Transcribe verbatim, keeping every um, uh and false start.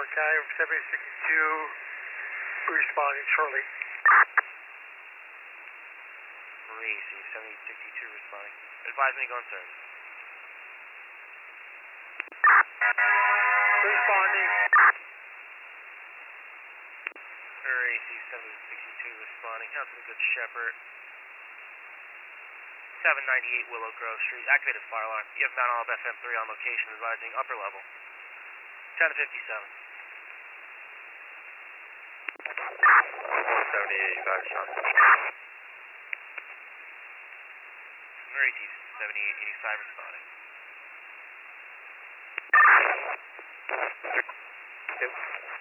Howard County, seventy sixty-two, responding shortly. Racy, seventy sixty-two responding. Advise me going service. Responding. Racy, seventy sixty-two responding. How's the Good Shepherd? seven ninety-eight Willow Grove Street. Activated fire alarm. You have Mount Olive F M three on location, advising upper level. ten to fifty-seven. one seventy-eight eighty-five, Sean. Racy, seventy-eight eighty-five responding. Yep.